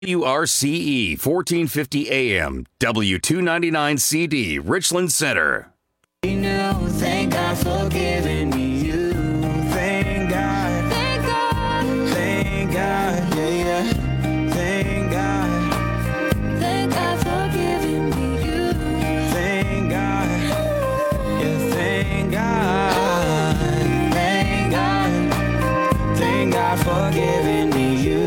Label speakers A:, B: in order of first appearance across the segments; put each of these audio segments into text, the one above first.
A: WRCE 1450 AM, W299 CD, Richland Center.
B: Thank God for giving me you. Thank God. Thank God. Thank God. Yeah. Thank God. Thank God for giving me you. Thank God. Yeah, thank God. Thank God. Thank God for giving me you.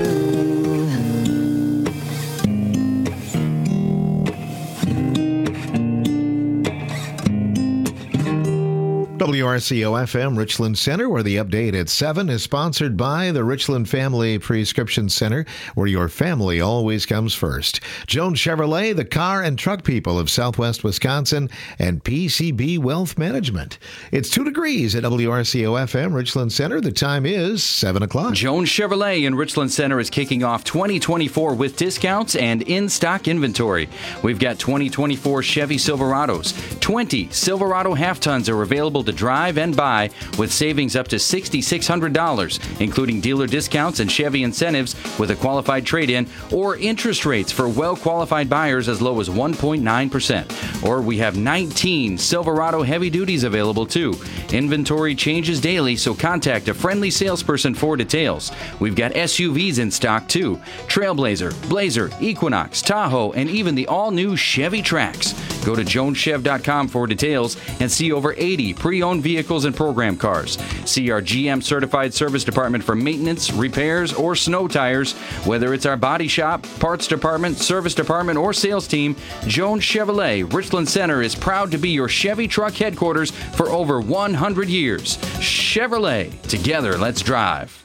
C: WRCO-FM Richland Center, where the update at 7 is sponsored by the Richland Family Prescription Center, where your family always comes first. Jones Chevrolet, the car and truck people of Southwest Wisconsin, and PCB Wealth Management. It's 2 degrees at WRCO-FM Richland Center. The time is 7 o'clock.
D: Jones Chevrolet in Richland Center is kicking off 2024 with discounts and in-stock inventory. We've got 2024 Chevy Silverados. 20 Silverado half-tons are available to drive and buy with savings up to $6,600, including dealer discounts and Chevy incentives with a qualified trade-in or interest rates for well-qualified buyers as low as 1.9%. Or we have 19 Silverado heavy duties available too. Inventory changes daily, so contact a friendly salesperson for details. We've got SUVs in stock too. Trailblazer, Blazer, Equinox, Tahoe, and even the all-new Chevy Trax. Go to joneschev.com for details and see over 80 pre-owned vehicles and program cars. See our GM certified service department for maintenance, repairs, or snow tires. Whether it's our body shop, parts department, service department, or sales team, Jones Chevrolet Richland Center is proud to be your Chevy truck headquarters for over 100 years. Chevrolet, together let's drive.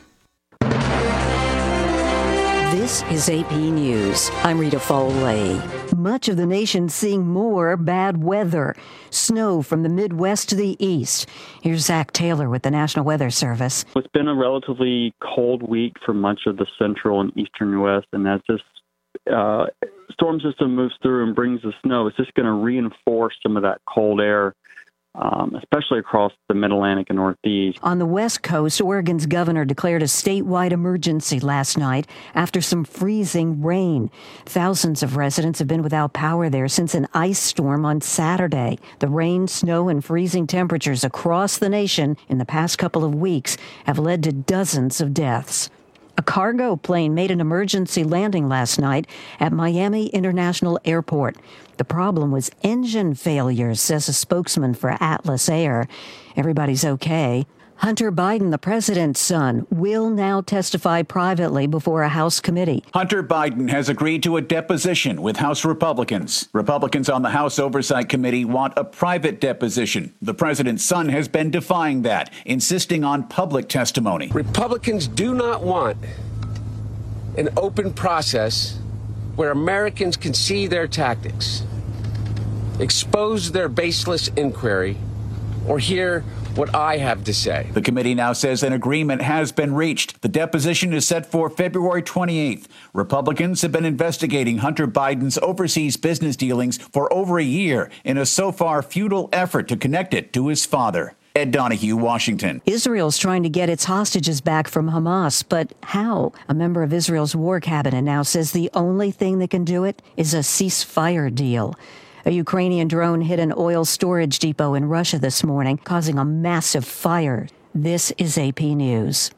E: This is AP News. I'm Rita Foley. Much of the nation seeing more bad weather. Snow from the Midwest to the east. Here's Zach Taylor with the National Weather Service.
F: It's been a relatively cold week for much of the central and eastern U.S., and as this storm system moves through and brings the snow, it's just going to reinforce some of that cold air, especially across the Mid-Atlantic and Northeast.
E: On the West Coast, Oregon's governor declared a statewide emergency last night after some freezing rain. Thousands of residents have been without power there since an ice storm on Saturday. The rain, snow, and freezing temperatures across the nation in the past couple of weeks have led to dozens of deaths. A cargo plane made an emergency landing last night at Miami International Airport. The problem was engine failure, says a spokesman for Atlas Air. Everybody's okay. Hunter Biden, the president's son, will now testify privately before a House committee.
G: Hunter Biden has agreed to a deposition with House Republicans. Republicans on the House Oversight Committee want a private deposition. The president's son has been defying that, insisting on public testimony.
H: Republicans do not want an open process where Americans can see their tactics, expose their baseless inquiry, or hear what I have to say.
G: The committee now says an agreement has been reached. The deposition is set for February 28th. Republicans have been investigating Hunter Biden's overseas business dealings for over a year in a so far futile effort to connect it to his father. Ed Donahue, Washington.
E: Israel's trying to get its hostages back from Hamas, but how? A member of Israel's war cabinet now says the only thing that can do it is a ceasefire deal. A Ukrainian drone hit an oil storage depot in Russia this morning, causing a massive fire. This is AP News.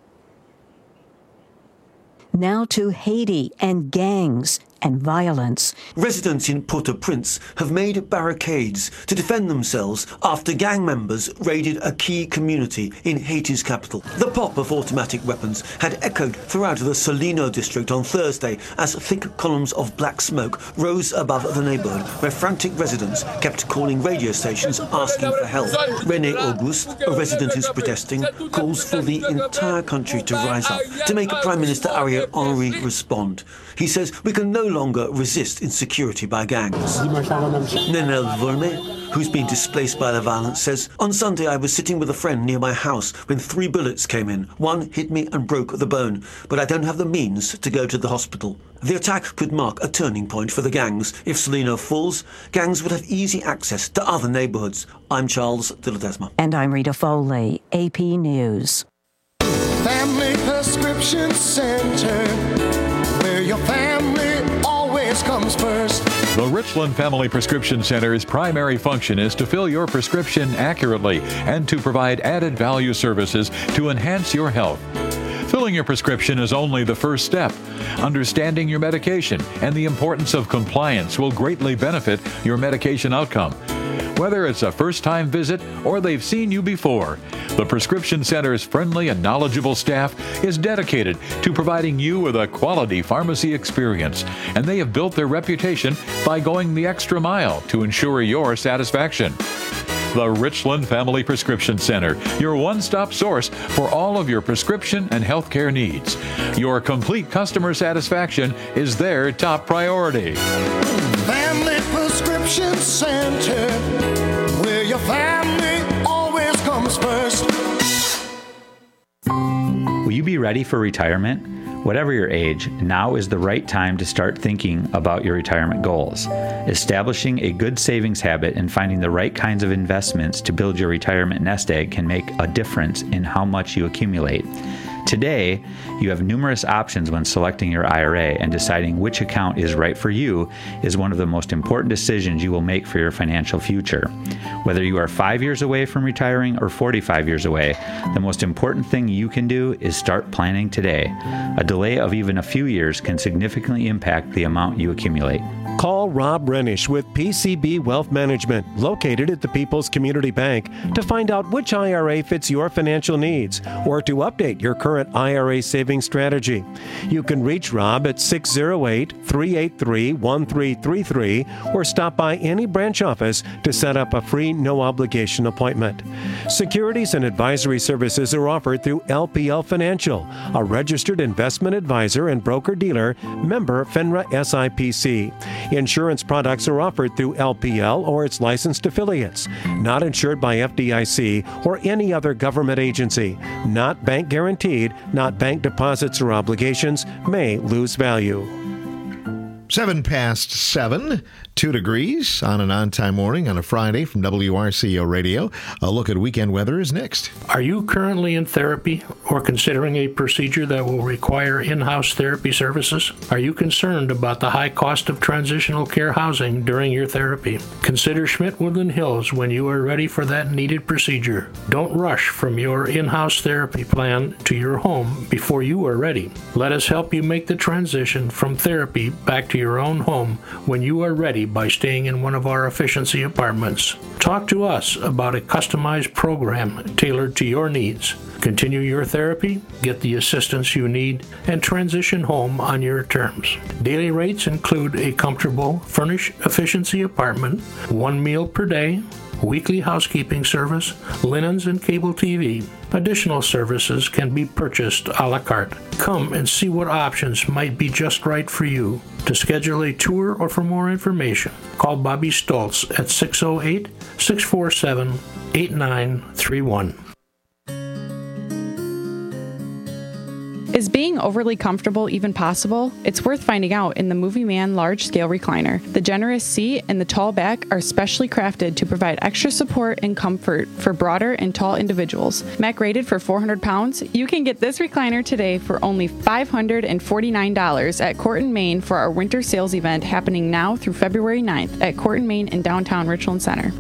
E: Now to Haiti and gangs and violence.
I: Residents in Port-au-Prince have made barricades to defend themselves after gang members raided a key community in Haiti's capital. The pop of automatic weapons had echoed throughout the Solino district on Thursday as thick columns of black smoke rose above the neighborhood where frantic residents kept calling radio stations asking for help. René Auguste, a resident who's protesting, calls for the entire country to rise up to make Prime Minister Ariel Henry respond. He says we can no longer resist insecurity by gangs. Nenel Volme, who's been displaced by the violence, says, on Sunday I was sitting with a friend near my house when 3 bullets came in. One hit me and broke the bone, but I don't have the means to go to the hospital. The attack could mark a turning point for the gangs. If Solino falls, gangs would have easy access to other neighborhoods. I'm Charles de Ledesma.
E: And I'm Rita Foley, AP News.
B: Family Prescription Center, where your family
J: The Richland Family Prescription Center's primary function is to fill your prescription accurately and to provide added value services to enhance your health. Filling your prescription is only the first step. Understanding your medication and the importance of compliance will greatly benefit your medication outcome. Whether it's a first-time visit or they've seen you before, the Prescription Center's friendly and knowledgeable staff is dedicated to providing you with a quality pharmacy experience, and they have built their reputation by going the extra mile to ensure your satisfaction. The Richland Family Prescription Center, your one-stop source for all of your prescription and healthcare needs. Your complete customer satisfaction is their top priority.
K: Family Prescription Center, where your family always comes first.
L: Will you be ready for retirement? Whatever your age, now is the right time to start thinking about your retirement goals. Establishing a good savings habit and finding the right kinds of investments to build your retirement nest egg can make a difference in how much you accumulate. Today, you have numerous options when selecting your IRA, and deciding which account is right for you is one of the most important decisions you will make for your financial future. Whether you are 5 years away from retiring or 45 years away, the most important thing you can do is start planning today. A delay of even a few years can significantly impact the amount you accumulate.
M: Call Rob Renish with PCB Wealth Management, located at the People's Community Bank, to find out which IRA fits your financial needs or to update your current IRA savings strategy. You can reach Rob at 608-383-1333 or stop by any branch office to set up a free no-obligation appointment. Securities and advisory services are offered through LPL Financial, a registered investment advisor and broker-dealer, member FINRA SIPC. Insurance products are offered through LPL or its licensed affiliates, not insured by FDIC or any other government agency, not bank guaranteed, not bank deposits or obligations, may lose value.
C: 7:07, 2 degrees on an on-time morning on a Friday from WRCO Radio. A look at weekend weather is next.
N: Are you currently in therapy or considering a procedure that will require in-house therapy services? Are you concerned about the high cost of transitional care housing during your therapy? Consider Schmidt-Woodland Hills when you are ready for that needed procedure. Don't rush from your in-house therapy plan to your home before you are ready. Let us help you make the transition from therapy back to your own home when you are ready by staying in one of our efficiency apartments. Talk to us about a customized program tailored to your needs. Continue your therapy, get the assistance you need, and transition home on your terms. Daily rates include a comfortable, furnished efficiency apartment, 1 meal per day, weekly housekeeping service, linens, and cable TV. Additional services can be purchased a la carte. Come and see what options might be just right for you. To schedule a tour or for more information, call Bobby Stoltz at 608-647-8931.
O: Is being overly comfortable even possible? It's worth finding out in the Movie Man large-scale recliner. The generous seat and the tall back are specially crafted to provide extra support and comfort for broader and tall individuals. Mac rated for 400 pounds, you can get this recliner today for only $549 at Court & Main for our winter sales event happening now through February 9th at Court & Main in downtown Richland Center.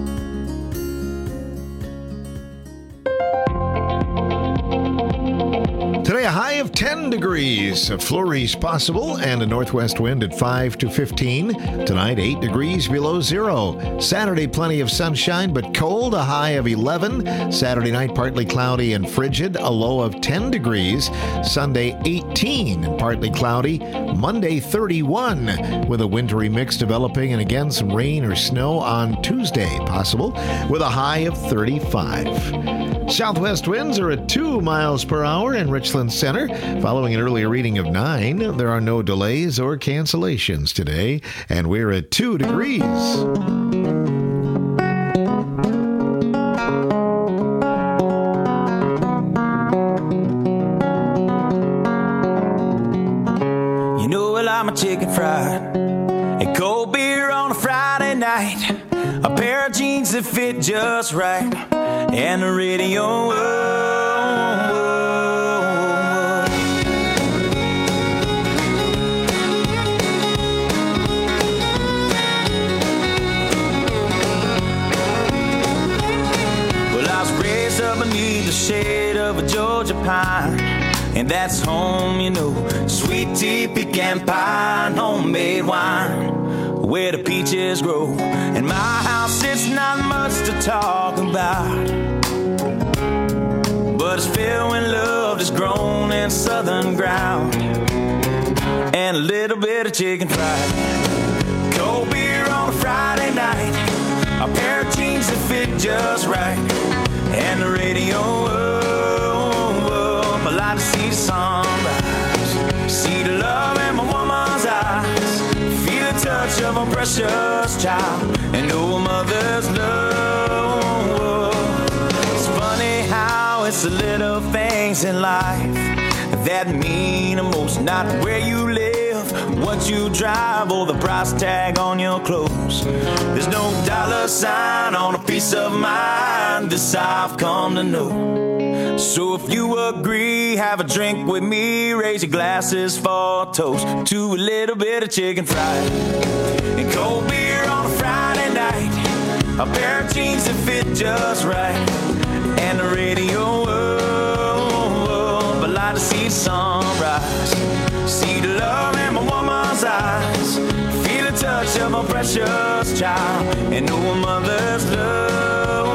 C: Today, a high of 10 degrees. Flurries possible and a northwest wind at 5 to 15. Tonight, 8 degrees below zero. Saturday, plenty of sunshine, but cold, a high of 11. Saturday night, partly cloudy and frigid, a low of 10 degrees. Sunday, 18 and partly cloudy. Monday, 31 with a wintry mix developing, and again, some rain or snow on Tuesday possible with a high of 35. Southwest winds are at 2 miles per hour in Richland Center. Following an earlier reading of 9, there are no delays or cancellations today, and we're at 2 degrees.
B: You know, well, I'm a chicken fried, a cold beer on a Friday night, a pair of jeans that fit just right, and the radio. pine, and that's home, you know. Sweet tea, pecan pie, and homemade wine, where the peaches grow. In my house, it's not much to talk about, but it's filled when love is grown in southern ground, and a little bit of chicken fried. Cold beer on a Friday night, a pair of jeans that fit just right, and the radio up. I like to see the sunrise, see the love in my woman's eyes, feel the touch of a precious child, and know a mother's love. It's funny how it's the little things in life that mean the most, not where you live, what you drive, or the price tag on your clothes. There's no dollar sign on a peace of mind, this I've come to know. So if you agree, have a drink with me, raise your glasses for a toast to a little bit of chicken fried, and cold beer on a Friday night, a pair of jeans that fit just right, and the radio up. I like to see the sunrise, see the love in my woman's eyes, feel the touch of a precious child, and know a mother's love.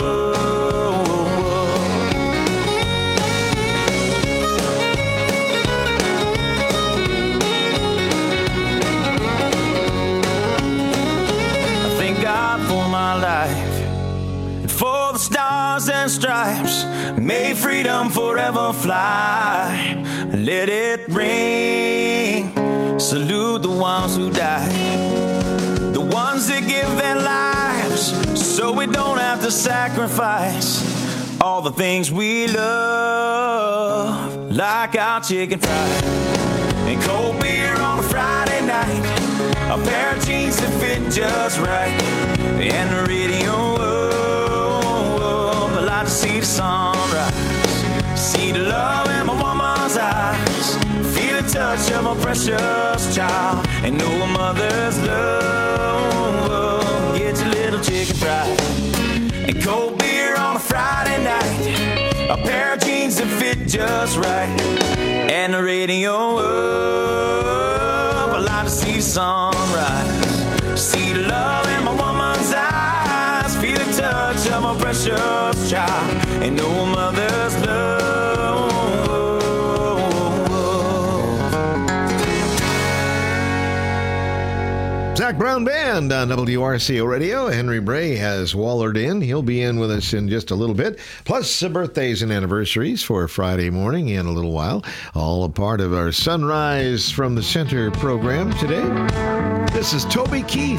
B: I thank God for my life, and for the stars and stripes. May freedom forever fly, let it ring. Salute the ones who died, the ones that give their lives, so we don't have to sacrifice all the things we love, like our chicken fried, and cold beer on a Friday night, a pair of jeans that fit just right, and the radio up. I like to see the sunrise, see the love in my woman's eyes, feel the touch of a precious child, and know a mother's love. Get your little chicken fried, and cold beer on a Friday night, a pair of jeans that fit just right, and the radio up. I like to see the sunrise, see the love in my woman's eyes, feel the touch of a precious child, and know a mother's love.
C: Zach Brown Band on WRCO Radio. Henry Bray has wallered in. He'll be in with us in just a little bit. Plus birthdays and anniversaries for Friday morning in a little while. All a part of our Sunrise from the Center program today. This is Toby Keith.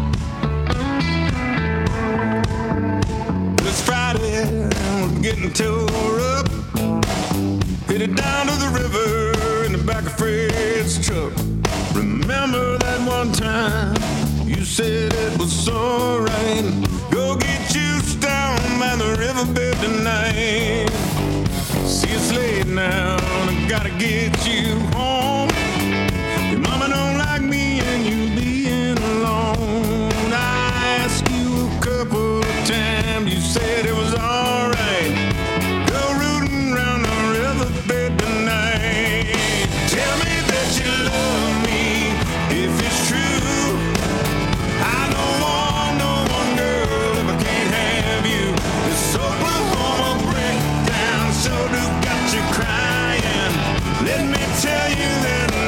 P: It's Friday, we're getting tore up. Headed down to the river in the back of Fred's truck. Remember that one time you said it was alright. Go get you down by the riverbed tonight. See, it's late now, and I gotta get you home. Your mama don't like me and you being alone. I asked you a couple of times, you said it was alright. Go rooting around the riverbed tonight. Tell me that you love me. If it's true, I don't want no one girl if I can't have you. This Oklahoma breakdown sure do got you crying. Let me tell you that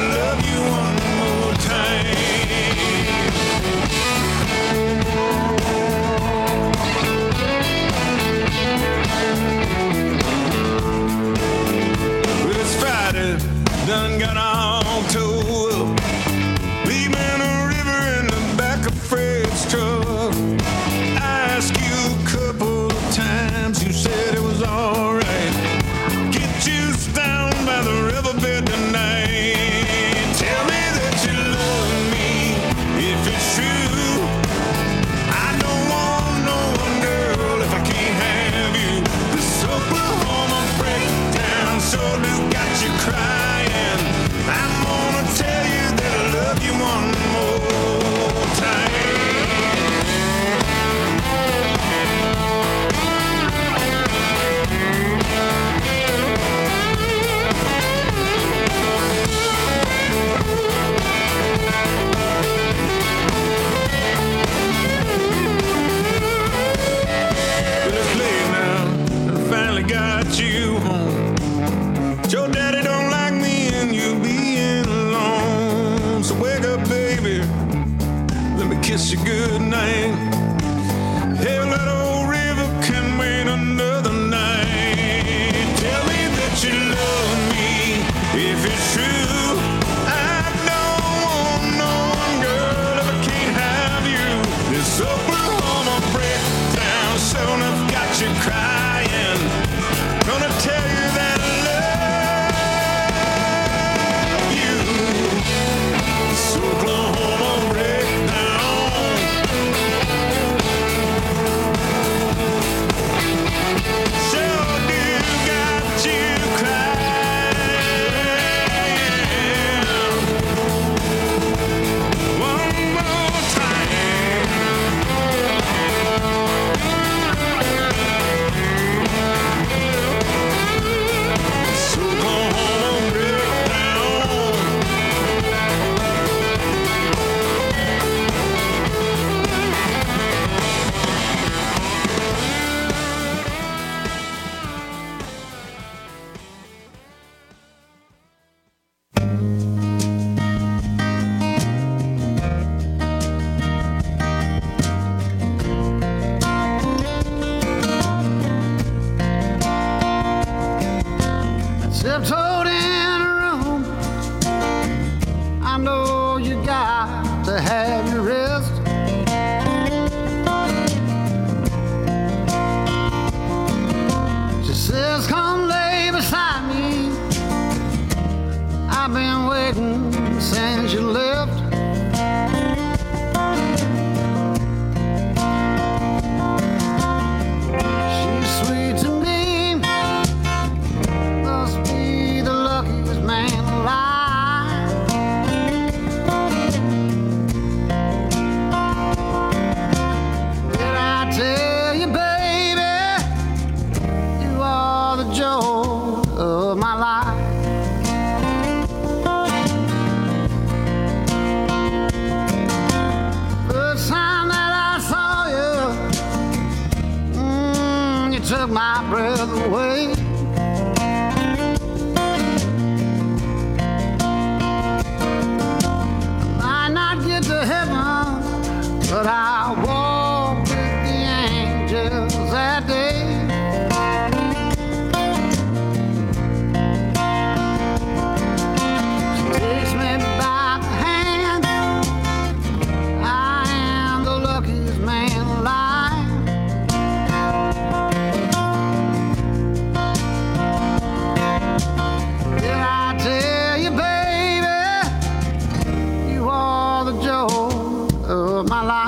P: kiss you goodnight. Hell, that old river can wait another night. Tell me that you love me, if it's true. I don't want no one, girl, if I can't have you. This Oklahoma breakdown sure enough got you crying. Gonna tell you that I love you. This Oklahoma breakdown sure do got you crying. One more time. This Oklahoma breakdown.
Q: Tiptoed in a room. I know you got to have your rest. She says, come lay beside me. I've been waiting since you left. She's sweet to me. Must be the luckiest man alive. Did I tell you, baby, you are the joy of my life? First time that I saw you, you took my breath away. Might not get to heaven, but I walked with the angels that day. She takes me by the hand. I am the luckiest man alive. Did I tell you, baby, you are the joy of my life?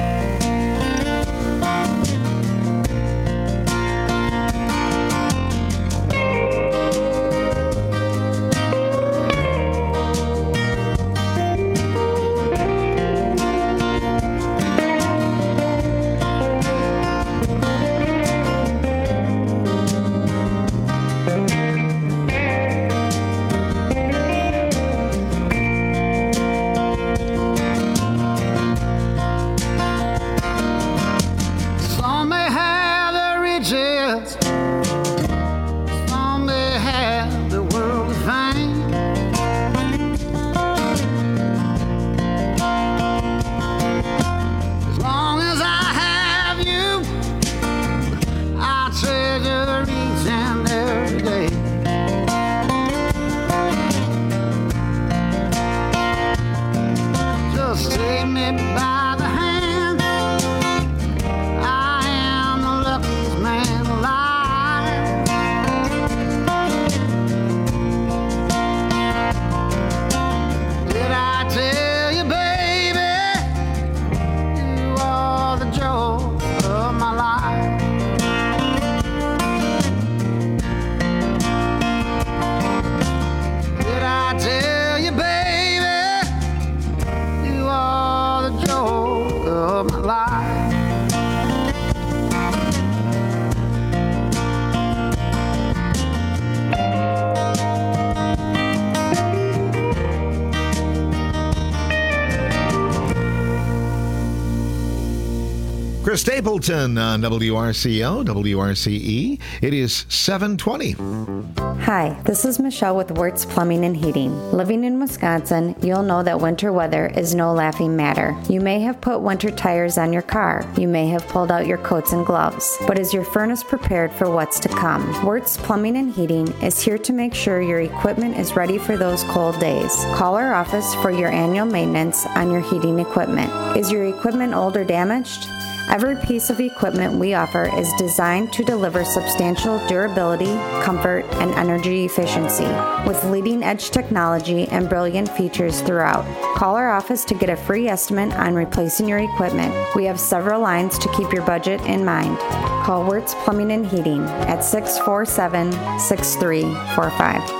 Q: Some may have their riches, some may have the worldly fame. As long as I have you, I treasure each and every day. Just take me by the hand. I am the luckiest man alive. Did I tell you, baby, you are the joy of my life? Did I tell you, baby, you are the joy
C: Chris Stapleton on WRCO, WRCE. It is 7:20.
R: Hi, this is Michelle with Wirtz Plumbing and Heating. Living in Wisconsin, you'll know that winter weather is no laughing matter. You may have put winter tires on your car. You may have pulled out your coats and gloves. But is your furnace prepared for what's to come? Wirtz Plumbing and Heating is here to make sure your equipment is ready for those cold days. Call our office for your annual maintenance on your heating equipment. Is your equipment old or damaged? Every piece of equipment we offer is designed to deliver substantial durability, comfort, and energy efficiency with leading-edge technology and brilliant features throughout. Call our office to get a free estimate on replacing your equipment. We have several lines to keep your budget in mind. Call Wirtz Plumbing and Heating at 647-6345.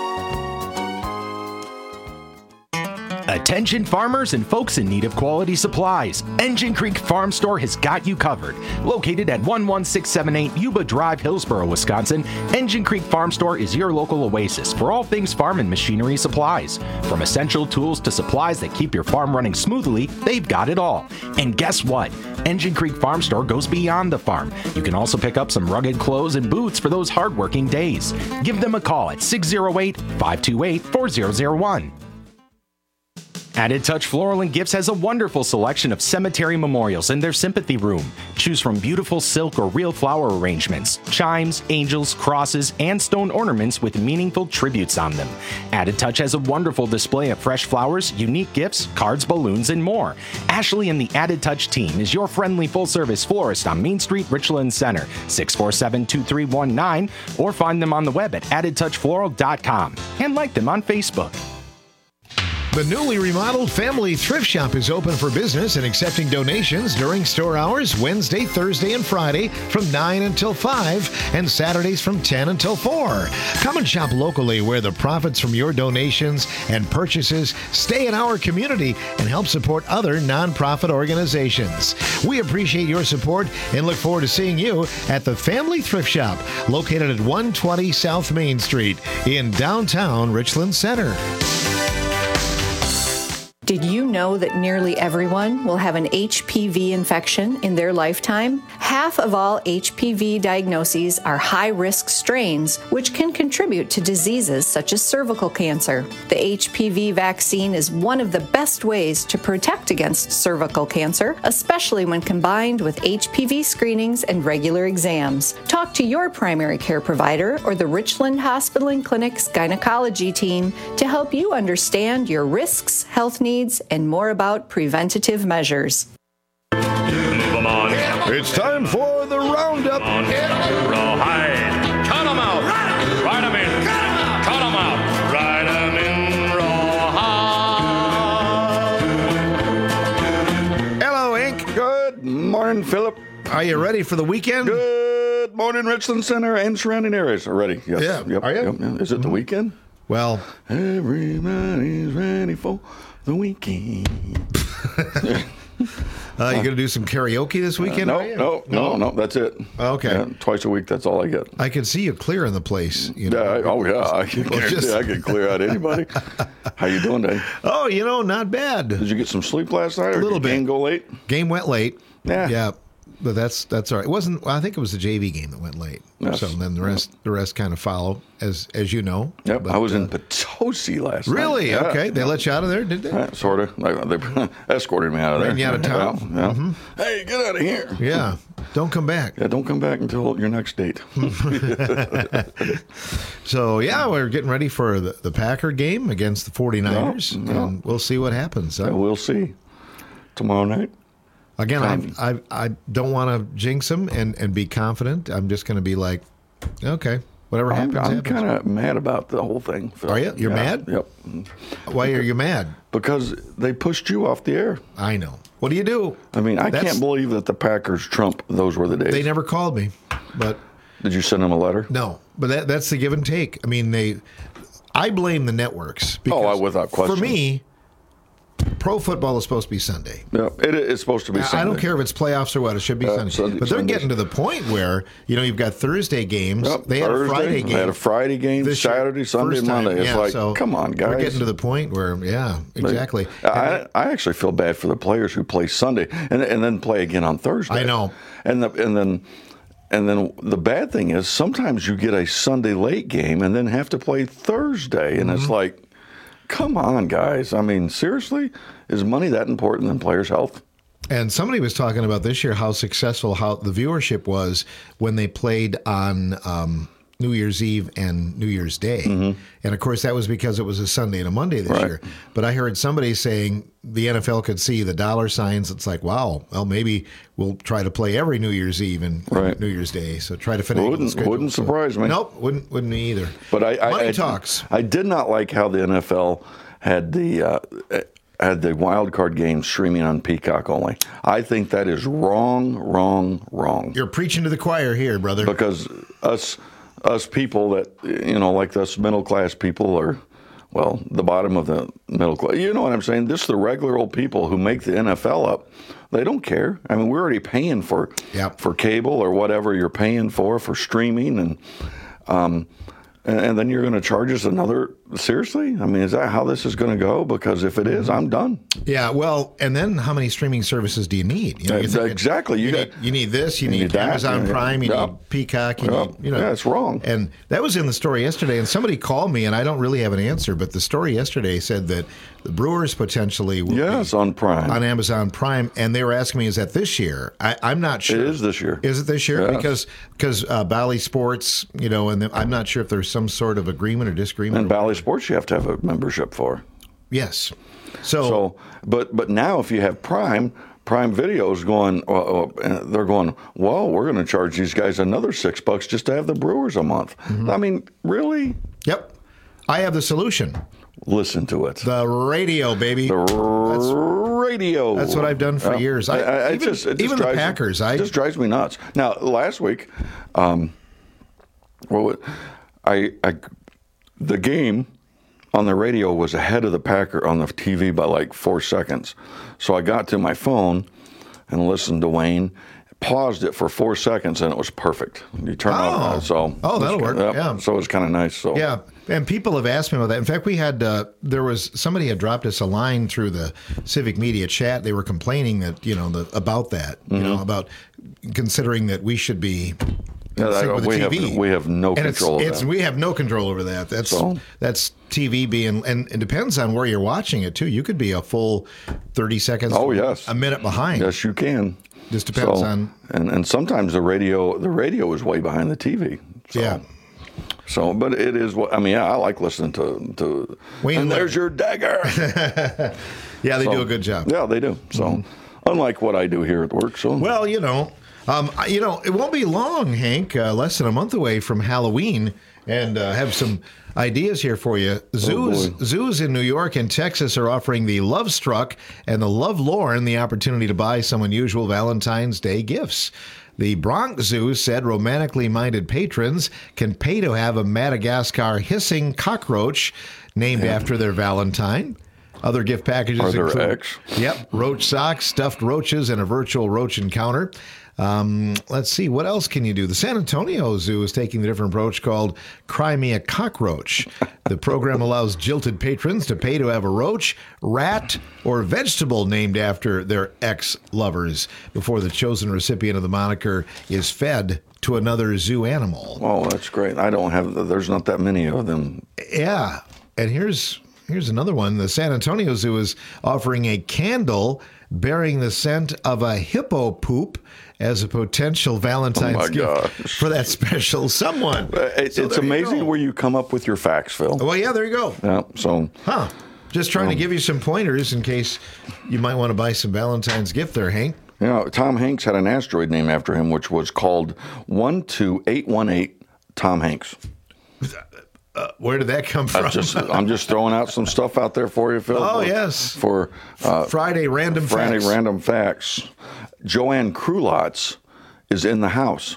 S: Attention farmers and folks in need of quality supplies. Engine Creek Farm Store has got you covered. Located at 11678 Yuba Drive, Hillsboro, Wisconsin, Engine Creek Farm Store is your local oasis for all things farm and machinery supplies. From essential tools to supplies that keep your farm running smoothly, they've got it all. And guess what? Engine Creek Farm Store goes beyond the farm. You can also pick up some rugged clothes and boots for those hardworking days. Give them a call at 608-528-4001. Added Touch Floral and Gifts has a wonderful selection of cemetery memorials in their sympathy room. Choose from beautiful silk or real flower arrangements, chimes, angels, crosses, and stone ornaments with meaningful tributes on them. Added Touch has a wonderful display of fresh flowers, unique gifts, cards, balloons, and more. Ashley and the Added Touch team is your friendly full-service florist on Main Street, Richland Center, 647-2319, or find them on the web at addedtouchfloral.com and like them on Facebook.
C: The newly remodeled Family Thrift Shop is open for business and accepting donations during store hours Wednesday, Thursday, and Friday from 9 until 5 and Saturdays from 10 until 4. Come and shop locally where the profits from your donations and purchases stay in our community and help support other nonprofit organizations. We appreciate your support and look forward to seeing you at the Family Thrift Shop located at 120 South Main Street in downtown Richland Center.
T: Did you know that nearly everyone will have an HPV infection in their lifetime? Half of all HPV diagnoses are high-risk strains, which can contribute to diseases such as cervical cancer. The HPV vaccine is one of the best ways to protect against cervical cancer, especially when combined with HPV screenings and regular exams. Talk to your primary care provider or the Richland Hospital and Clinic's gynecology team to help you understand your risks, health needs, and more about preventative measures.
U: It's time for the Roundup.
V: Rawhide. Cut 'em out. Ride 'em in. Cut 'em out. Ride 'em in rawhide.
U: Hello, Inc. Good morning, Philip.
C: Are you ready for the weekend?
U: Good morning, Richland Center and surrounding areas. Ready? Yes.
C: Yeah.
U: Yep.
C: Are you?
U: Yep. Is it the weekend?
C: Well,
U: everybody's ready for the weekend.
C: You going to do some karaoke this weekend?
U: No, that's it.
C: Okay.
U: Yeah, twice a week, that's all I get.
C: I can see you clearing the place. You know?
U: I can clear out anybody. How you doing, Dave?
C: Oh, not bad.
U: Did you get some sleep last night?
C: A little bit.
U: Game go late?
C: Game went late.
U: Yeah.
C: But that's all right. It wasn't. I think it was the JV game that went late.
U: Yes.
C: So then the rest kind of follow as you know.
U: Yep.
C: But,
U: I was in Potosi last night.
C: Really?
U: Yeah.
C: Okay. They let you out of there, did they?
U: Sort of. They escorted me out of there.
C: Ran you out of town.
U: Yeah. Mm-hmm. Hey, get out of here.
C: Yeah. Don't come back.
U: Yeah. Don't come back until your next date.
C: So we're getting ready for the Packer game against the 49ers, and we'll see what happens.
U: Yeah, we'll see tomorrow night.
C: Again, I don't want to jinx them and be confident. I'm just going to be like, okay, whatever happens,
U: I'm kind of mad about the whole thing, Phil.
C: Are you? You're mad?
U: Yep.
C: Why are you mad?
U: Because they pushed you off the air.
C: I know. What do you do?
U: I mean, I can't believe that the Packers trump those were the days.
C: They never called me, but...
U: Did you send them a letter?
C: No, but that's the give and take. I mean, I blame the networks. Because
U: without question.
C: For me, pro football is supposed to be Sunday.
U: Yeah, it's supposed to be Sunday.
C: I don't care if it's playoffs or what. It should be Sunday. But they're getting to the point where, you've got Thursday games. They had a Friday game.
U: They had a Friday game, Saturday, Sunday, Monday. It's like, so come on, guys.
C: We're getting to the point where, exactly.
U: I actually feel bad for the players who play Sunday and then play again on Thursday.
C: I know.
U: And then the bad thing is sometimes you get a Sunday late game and then have to play Thursday. And it's like, come on, guys. I mean, seriously? Is money that important than players' health?
C: And somebody was talking about this year how successful the viewership was when they played on New Year's Eve and New Year's Day. And, of course, that was because it was a Sunday and a Monday this year. But I heard somebody saying the NFL could see the dollar signs. It's like, wow, well, maybe we'll try to play every New Year's Eve and New Year's Day. So try to finagle the schedule.
U: Wouldn't surprise me.
C: Nope, wouldn't me either.
U: But
C: Money talks.
U: I did not like how the NFL had the wild card game streaming on Peacock only. I think that is wrong.
C: You're preaching to the choir here, brother.
U: Because us people that, like us middle class people are, well, the bottom of the middle class. You know what I'm saying? This is the regular old people who make the NFL up. They don't care. I mean, we're already paying for cable or whatever you're paying for streaming, and then you're going to charge us another. Seriously? I mean, is that how this is going to go? Because if it is, I'm done.
C: Yeah, well, and then how many streaming services do you need?
U: Exactly.
C: You need this, you need Amazon Prime, you need Peacock,
U: Yeah, it's wrong.
C: And that was in the story yesterday, and somebody called me, and I don't really have an answer, but the story yesterday said that the Brewers potentially will be
U: on Prime.
C: On Amazon Prime, and they were asking me, is that this year? I'm not sure.
U: It is this year.
C: Is it this year?
U: Yes.
C: Because Bally Sports, and I'm not sure if there's some sort of agreement or disagreement.
U: And Bally Sports you have to have a membership for.
C: Yes.
U: But now if you have Prime Video's going, they're going, well, we're going to charge these guys another $6 just to have the Brewers a month. I mean, really?
C: Yep. I have the solution.
U: Listen to it.
C: The radio, baby.
U: The radio.
C: That's what I've done for years. Even the Packers.
U: It just drives me nuts. Now, last week, the game on the radio was ahead of the Packer on the TV by like 4 seconds. So I got to my phone and listened to Wayne, paused it for 4 seconds, and it was perfect. You turn on,
C: that'll work. Yeah.
U: So it was kind of nice. So
C: yeah, and people have asked me about that. In fact, we had somebody had dropped us a line through the Civic Media chat. They were complaining that about that, about considering that we should be.
U: We have no control over that.
C: We have no control over that. That's TV being, and it depends on where you're watching it too. You could be a full 30 seconds.
U: Oh yes,
C: a minute behind.
U: Yes, you can.
C: Just depends on.
U: And sometimes the radio is way behind the TV. So.
C: Yeah.
U: So, but it is what I mean. Yeah, I like listening to Wayne. And there's your dagger.
C: Yeah, they do a good job.
U: Yeah, they do. So, unlike what I do here at work. So,
C: well, it won't be long, Hank. Less than a month away from Halloween, and have some ideas here for you. Zoos in New York and Texas are offering the Love Struck and the Love Lorn the opportunity to buy some unusual Valentine's Day gifts. The Bronx Zoo said romantically minded patrons can pay to have a Madagascar hissing cockroach named after their Valentine. Other gift packages include roach socks, stuffed roaches, and a virtual roach encounter. Let's see, what else can you do? The San Antonio Zoo is taking the different approach called Cry Me a Cockroach. The program allows jilted patrons to pay to have a roach, rat, or vegetable named after their ex-lovers before the chosen recipient of the moniker is fed to another zoo animal.
U: Oh, that's great. There's not that many of them.
C: Yeah, and here's another one. The San Antonio Zoo is offering a candle bearing the scent of a hippo poop as a potential Valentine's gift for that special someone.
U: It's amazing where you come up with your facts, Phil.
C: Well, yeah, there you go.
U: Yeah, so.
C: Just trying to give you some pointers in case you might want to buy some Valentine's gift there, Hank.
U: Tom Hanks had an asteroid named after him, which was called 12818 Tom Hanks.
C: Where did that come from?
U: I'm just throwing out some stuff out there for you, Phil.
C: Oh, yes.
U: For
C: Friday Random
U: Facts. Joanne Krulotz is in the house.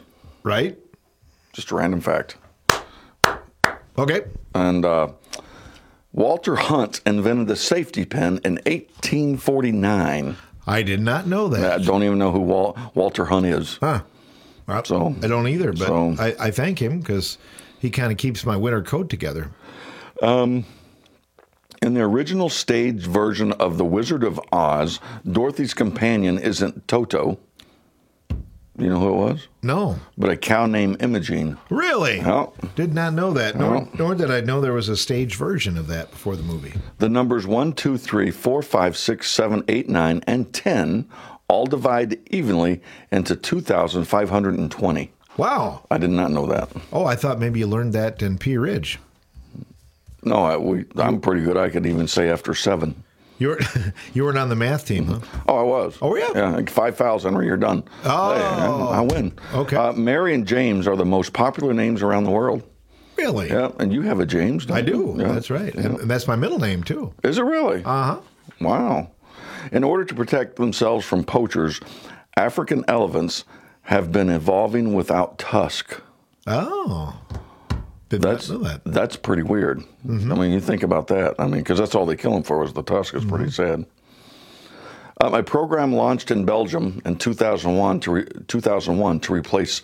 U: Walter Hunt invented the safety pin in 1849.
C: I did not know that.
U: I don't even know who Walter Hunt is.
C: Huh.
U: So
C: I don't either, but I thank him because he kind of keeps my winter coat together.
U: In the original stage version of The Wizard of Oz, Dorothy's companion isn't Toto. You know who it was?
C: No.
U: But a cow named Imogene.
C: Really?
U: Oh.
C: Did not know that. Nor did I know there was a stage version of that before the movie.
U: The numbers 1, 2, 3, 4, 5, 6, 7, 8, 9, and 10 all divide evenly into 2,520.
C: Wow.
U: I did not know that.
C: Oh, I thought maybe you learned that in Pea Ridge.
U: No, I'm pretty good. I could even say after 7.
C: You weren't on the math team, huh?
U: Oh, I was.
C: Oh, yeah?
U: Yeah, like 5,000 or you're done.
C: Oh.
U: Hey, I win.
C: Okay.
U: Mary and James are the most popular names around the world.
C: Really?
U: Yeah, and you have a James, don't you?
C: I do.
U: Yeah.
C: That's right.
U: Yeah.
C: And that's my middle name, too.
U: Is it really?
C: Uh-huh.
U: Wow. In order to protect themselves from poachers, African elephants have been evolving without tusk.
C: Oh. Did not know that.
U: That's pretty weird.
C: Mm-hmm.
U: I mean, you think about that. I mean, because that's all they kill them for was the tusk. It's pretty sad. A program launched in Belgium in 2001 to replace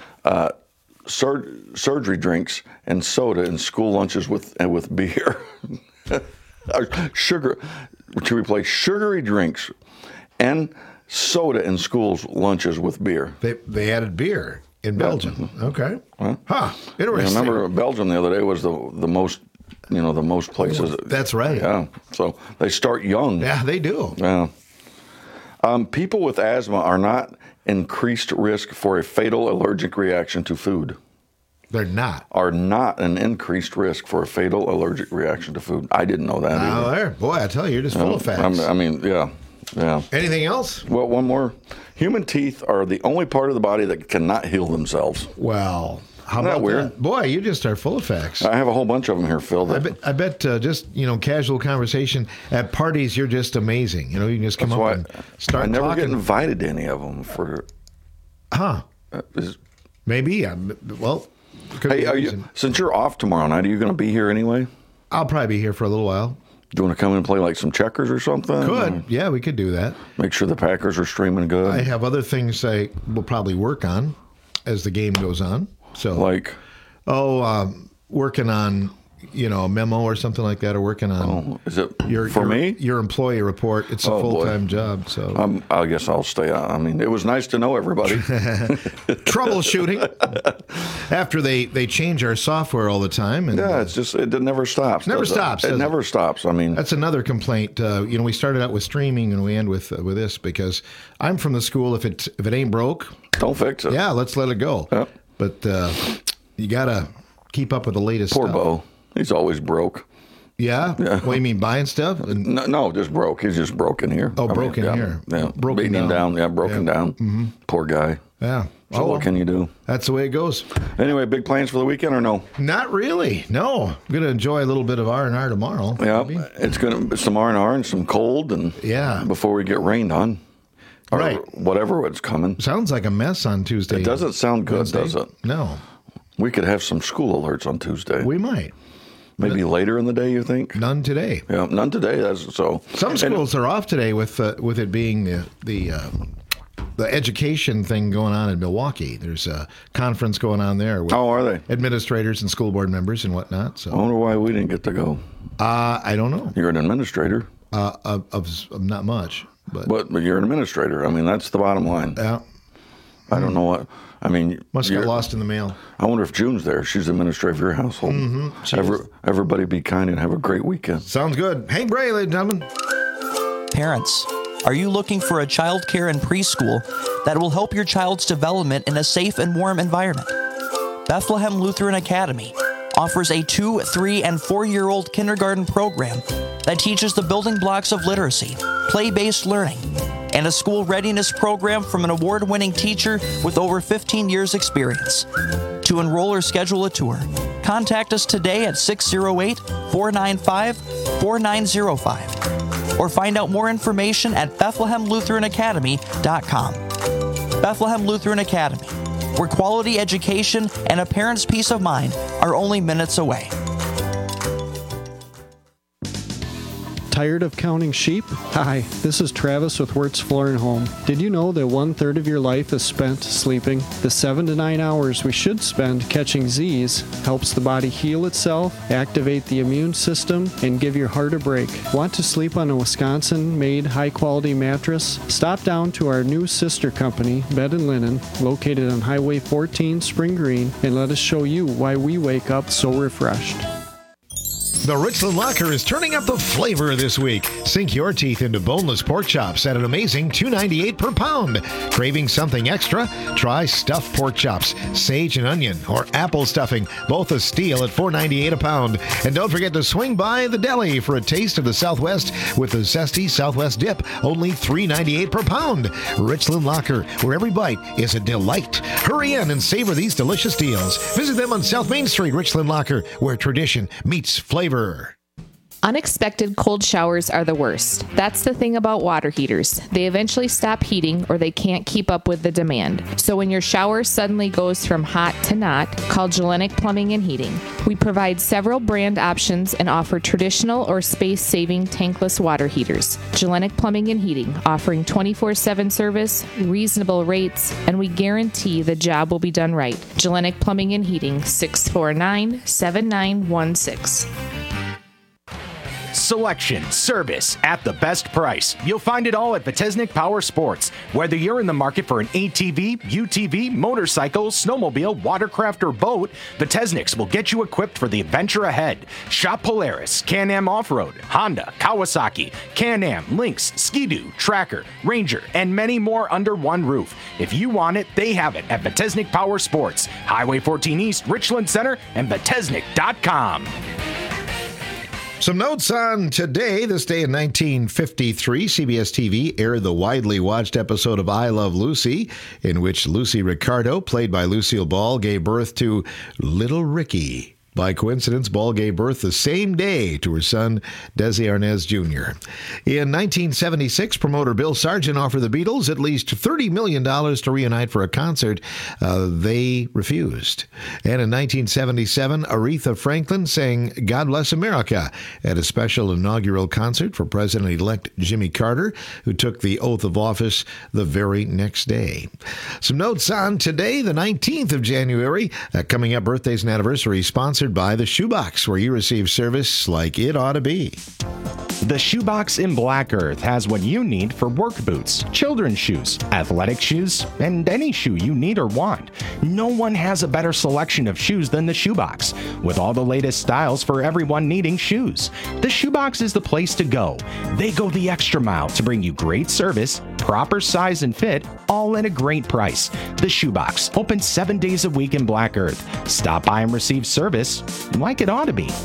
U: surgery drinks and soda in school lunches with beer. To replace sugary drinks and soda in schools lunches with beer.
C: They added beer in Belgium. Okay.
U: Huh.
C: Interesting.
U: I remember Belgium the other day was the most, the most places.
C: That's right.
U: Yeah. So they start young.
C: Yeah, they do.
U: Yeah. People with asthma are not increased risk for a fatal allergic reaction to food.
C: They're not.
U: Are not an increased risk for a fatal allergic reaction to food. I didn't know that either.
C: Oh, there. Boy, I tell you, you're just full of facts.
U: Yeah.
C: Anything else?
U: Well, one more. Human teeth are the only part of the body that cannot heal themselves.
C: Well, how
U: Isn't that
C: about
U: weird?
C: that? Boy, you just are full of facts.
U: I have a whole bunch of them here, Phil.
C: I bet just, casual conversation at parties, you're just amazing. You can just come up and start
U: I never
C: talking.
U: get invited to any of them for...
C: Huh. Maybe. Well...
U: Hey, since you're off tomorrow night, are you going to be here anyway?
C: I'll probably be here for a little while.
U: Do you want to come in and play like some checkers or something?
C: Could. Yeah, we could do that.
U: Make sure the Packers are streaming good.
C: I have other things I will probably work on as the game goes on. So,
U: like?
C: Working on, a memo or something like that, or working on...
U: Oh, is it for me?
C: Your employee report. It's a full-time job, so...
U: I guess I'll stay on. I mean, it was nice to know everybody.
C: Troubleshooting. After they change our software all the time. And,
U: yeah, it's just, it never stops.
C: Never stops.
U: It never stops. I mean...
C: That's another complaint. We started out with streaming and we end with this because I'm from the school, if it ain't broke...
U: Don't fix it.
C: Yeah, let's let it go.
U: Yep.
C: But you got to keep up with the latest
U: Poor
C: stuff.
U: Bo. He's always broke.
C: Yeah? What, you mean buying stuff?
U: No, just broke. He's just broken here.
C: Broken here.
U: Yeah.
C: Broken
U: Beating him down. Yeah, broken down.
C: Mm-hmm.
U: Poor guy.
C: Yeah.
U: So what can you do?
C: That's the way it goes.
U: Anyway, big plans for the weekend or no?
C: Not really. No. I'm going to enjoy a little bit of R&R tomorrow.
U: Yeah.
C: Maybe.
U: It's going to some R&R and some cold and before we get rained on.
C: Right.
U: Whatever it's coming.
C: Sounds like a mess on Tuesday.
U: It doesn't sound good,
C: Wednesday.
U: does it?
C: No.
U: We could have some school alerts on Tuesday.
C: We might.
U: Maybe later in the day, you think?
C: None today.
U: Yeah, none today. That's so.
C: Some schools are off today with it being the education thing going on in Milwaukee. There's a conference going on there. With
U: are they?
C: Administrators and school board members and whatnot. So
U: I wonder why we didn't get to go.
C: I don't know.
U: You're an administrator.
C: Of not much,
U: but you're an administrator. I mean, that's the bottom line.
C: Yeah.
U: I don't know what. I mean,
C: must get lost in the mail.
U: I wonder if June's there. She's the administrator of your household.
C: Mm-hmm.
U: Everybody be kind and have a great weekend.
C: Sounds good. Hank Bray, ladies and gentlemen.
A: Parents, are you looking for a child care and preschool that will help your child's development in a safe and warm environment? Bethlehem Lutheran Academy offers a 2-, 3-, and 4-year-old kindergarten program that teaches the building blocks of literacy, play-based learning, and a school readiness program from an award-winning teacher with over 15 years' experience. To enroll or schedule a tour, contact us today at 608-495-4905 or find out more information at BethlehemLutheranAcademy.com. Bethlehem Lutheran Academy, where quality education and a parent's peace of mind are only minutes away.
D: Tired of counting sheep? Hi, this is Travis with Wirtz Floor and Home. Did you know that 1/3 of your life is spent sleeping? The 7 to 9 hours we should spend catching Z's helps the body heal itself, activate the immune system, and give your heart a break. Want to sleep on a Wisconsin-made high-quality mattress? Stop down to our new sister company, Bed & Linen, located on Highway 14, Spring Green, and let us show you why we wake up so refreshed.
C: The Richland Locker is turning up the flavor this week. Sink your teeth into boneless pork chops at an amazing $2.98 per pound. Craving something extra? Try stuffed pork chops, sage and onion, or apple stuffing, both a steal at $4.98 a pound. And don't forget to swing by the deli for a taste of the Southwest with the zesty Southwest dip, only $3.98 per pound. Richland Locker, where every bite is a delight. Hurry in and savor these delicious deals. Visit them on South Main Street, Richland Locker, where tradition meets flavor.
F: Unexpected cold showers are the worst. That's the thing about water heaters. They eventually stop heating or they can't keep up with the demand. So when your shower suddenly goes from hot to not, call Gellenic Plumbing and Heating. We provide several brand options and offer traditional or space-saving tankless water heaters. Gellenic Plumbing and Heating, offering 24/7 service, reasonable rates, and we guarantee the job will be done right. Gellenic Plumbing and Heating, 649-7916.
S: Selection, service at the best price. You'll find it all at Vitesnik Power Sports. Whether you're in the market for an ATV, UTV, motorcycle, snowmobile, watercraft, or boat, Vitesniks will get you equipped for the adventure ahead. Shop Polaris, Can-Am Off-Road, Honda, Kawasaki, Can-Am, Lynx, Ski-Doo, Tracker, Ranger, and many more under one roof. If you want it, they have it at Vitesnik Power Sports, Highway 14 East, Richland Center, and Vitesnik.com.
C: Some notes on today. This day in 1953, CBS TV aired the widely watched episode of I Love Lucy, in which Lucy Ricardo, played by Lucille Ball, gave birth to Little Ricky. By coincidence, Ball gave birth the same day to her son, Desi Arnaz Jr. In 1976, promoter Bill Sargent offered the Beatles at least $30 million to reunite for a concert. They refused. And in 1977, Aretha Franklin sang God Bless America at a special inaugural concert for President-elect Jimmy Carter, who took the oath of office the very next day. Some notes on today, the 19th of January, coming up, birthdays and anniversaries, sponsored by the Shoebox, where you receive service like it ought to be.
S: The Shoebox in Black Earth has what you need for work boots, children's shoes, athletic shoes, and any shoe you need or want. No one has a better selection of shoes than the Shoebox, with all the latest styles for everyone needing shoes. The Shoebox is the place to go. They go the extra mile to bring you great service, proper size and fit, all at a great price. The Shoebox, open 7 days a week in Black Earth. Stop by and receive service like it ought to be.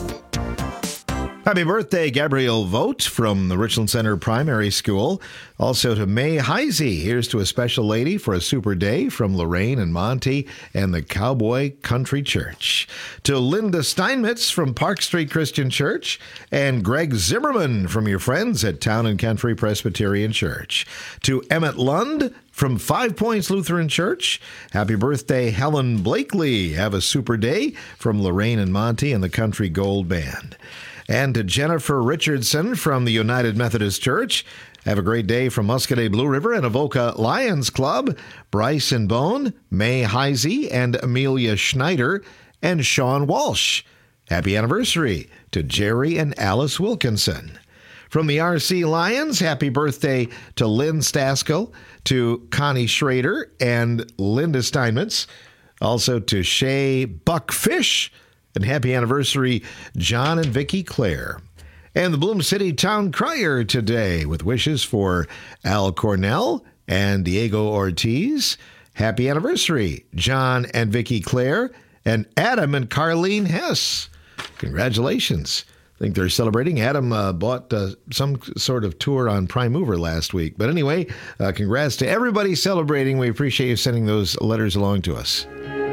C: Happy birthday, Gabrielle Vogt from the Richland Center Primary School. Also to May Heisey. Here's to a special lady for a super day from Lorraine and Monty and the Cowboy Country Church. To Linda Steinmetz from Park Street Christian Church and Greg Zimmerman from your friends at Town and Country Presbyterian Church. To Emmett Lund from 5 Points Lutheran Church. Happy birthday, Helen Blakely. Have a super day from Lorraine and Monty and the Country Gold Band. And to Jennifer Richardson from the United Methodist Church. Have a great day from Muscadet Blue River and Avoca Lions Club. Bryce and Bone, May Heisey, and Amelia Schneider, and Sean Walsh. Happy anniversary to Jerry and Alice Wilkinson. From the RC Lions, happy birthday to Lynn Staskell, to Connie Schrader, and Linda Steinmetz. Also to Shay Buckfish. And happy anniversary, John and Vicki Clare. And the Bloom City Town Crier today with wishes for Al Cornell and Diego Ortiz. Happy anniversary, John and Vicki Clare and Adam and Carlene Hess. Congratulations. I think they're celebrating. Adam bought some sort of tour on Prime Mover last week. But anyway, congrats to everybody celebrating. We appreciate you sending those letters along to us.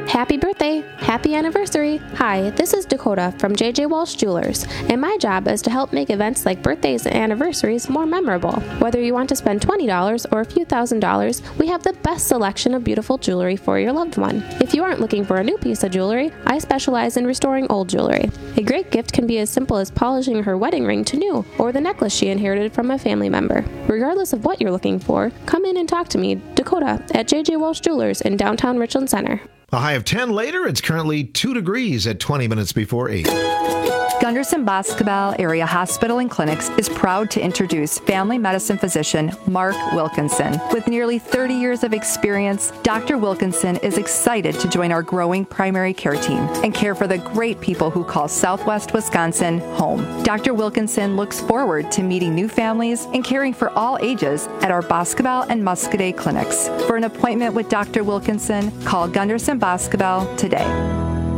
G: Happy birthday! Happy anniversary! Hi, this is Dakota from JJ Walsh Jewelers, and my job is to help make events like birthdays and anniversaries more memorable. Whether you want to spend $20 or a few $1,000s, we have the best selection of beautiful jewelry for your loved one. If you aren't looking for a new piece of jewelry, I specialize in restoring old jewelry. A great gift can be as simple as polishing her wedding ring to new, or the necklace she inherited from a family member. Regardless of what you're looking for, come in and talk to me, Dakota, at JJ Walsh Jewelers in downtown Richland Center.
C: A high of 10 later. It's currently 2 degrees at 20 minutes before 8.
H: Gunderson Boscobel Area Hospital and Clinics is proud to introduce family medicine physician Mark Wilkinson. With nearly 30 years of experience, Dr. Wilkinson is excited to join our growing primary care team and care for the great people who call Southwest Wisconsin home. Dr. Wilkinson looks forward to meeting new families and caring for all ages at our Boscobel and Muscadet clinics. For an appointment with Dr. Wilkinson, call Gunderson Boscobel today.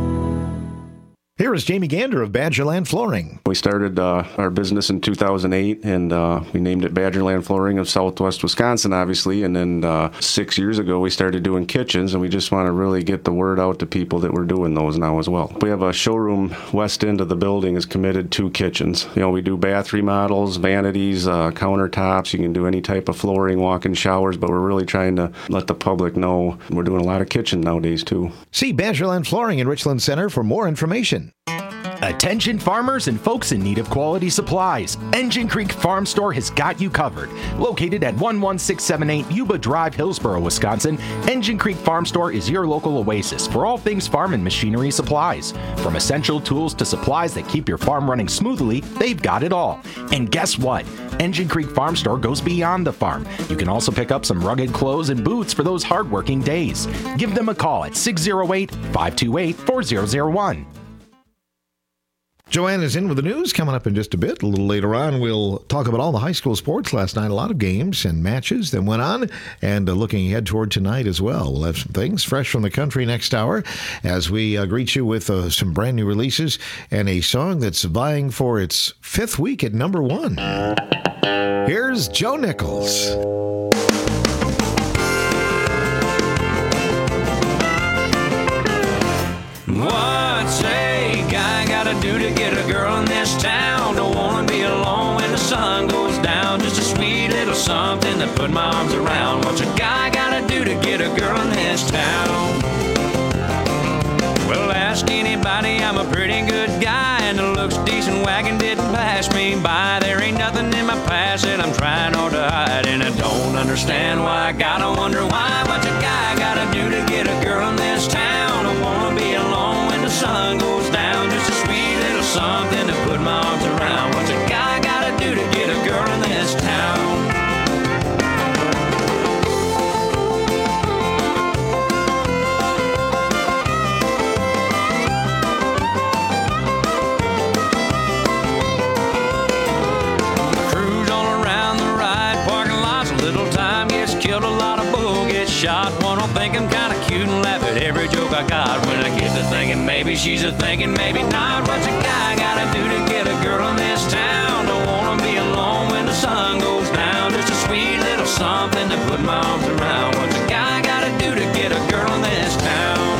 C: Here is Jamie Gander of Badgerland Flooring.
W: We started our business in 2008, and we named it Badgerland Flooring of Southwest Wisconsin, obviously. And then 6 years ago, we started doing kitchens, and we just want to really get the word out to people that we're doing those now as well. We have a showroom west end of the building is committed to kitchens. You know, we do bath remodels, vanities, countertops. You can do any type of flooring, walk-in showers, but we're really trying to let the public know we're doing a lot of kitchen nowadays, too.
C: See Badgerland Flooring in Richland Center for more information.
S: Attention farmers and folks in need of quality supplies. Engine Creek Farm Store has got you covered. Located at 11678 Yuba Drive, Hillsboro, Wisconsin, Engine Creek Farm Store is your local oasis for all things farm and machinery supplies. From essential tools to supplies that keep your farm running smoothly, they've got it all. And guess what? Engine Creek Farm Store goes beyond the farm. You can also pick up some rugged clothes and boots for those hardworking days. Give them a call at 608-528-4001.
C: Joanne is in with the news coming up in just a bit. A little later on, we'll talk about all the high school sports last night. A lot of games and matches that went on, and looking ahead toward tonight as well. We'll have some things fresh from the country next hour as we greet you with some brand new releases and a song that's vying for its 5th week at number 1. Here's Joe Nichols.
B: What's a guy gotta do to get a girl in this town? Don't wanna be alone when the sun goes down. Just a sweet little something to put my arms around. What's a guy gotta do to get a girl in this town? Well, ask anybody, I'm a pretty good guy, and the looks decent wagon didn't pass me by. There ain't nothing in my past that I'm trying hard to hide, and I don't understand why. I gotta wonder why. What's a guy gotta do to get a girl in this town? I wanna be alone when the sun goes down. Just a sweet little something to put my arms around. What's a guy gotta do to get a girl in this town? Shot. One will think I'm kinda cute and laugh at every joke I got. When I get to thinking maybe she's a thinking, maybe not. What's a guy gotta do to get a girl in this town? Don't wanna be alone when the sun goes down. Just a sweet little something to put my arms around. What's a guy gotta do to get a girl in this town?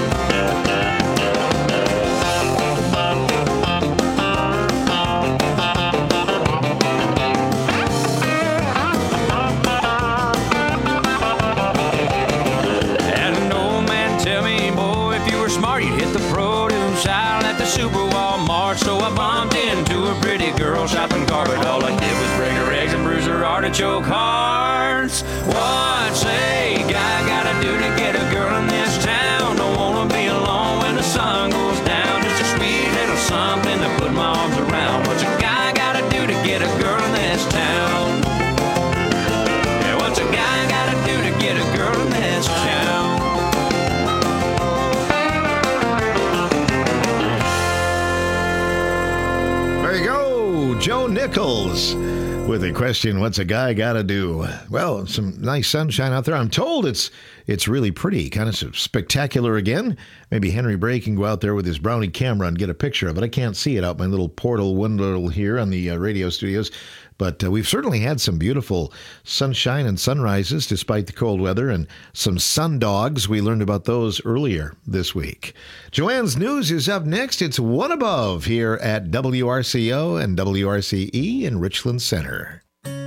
B: Super Walmart, so I bumped into a pretty girl shopping cart, but all I did was bring her eggs and bruise her artichoke hearts. What's a guy gotta do to get a girl in this town? Don't wanna be alone when the sun goes down. Just a sweet little something to put my arms around. What's a guy gotta do to get a girl in this town? Yeah, what's a guy gotta do to get a girl in this town?
C: There you go, Joe Nichols with a question, what's a guy got to do? Well, some nice sunshine out there. I'm told it's really pretty, kind of spectacular again. Maybe Henry Bray can go out there with his Brownie camera and get a picture of it. I can't see it out my little portal window here on the radio studios, But we've certainly had some beautiful sunshine and sunrises despite the cold weather, and some sun dogs. We learned about those earlier this week. Joanne's News is up next. It's One Above here at WRCO and WRCE in Richland Center.